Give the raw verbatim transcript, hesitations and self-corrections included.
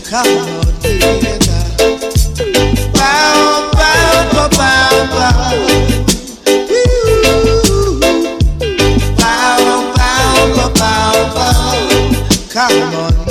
Come on, together. Bow, bow, bow, bow, bow. Ooh. Bow, bow, bow, bow, bow. Come on.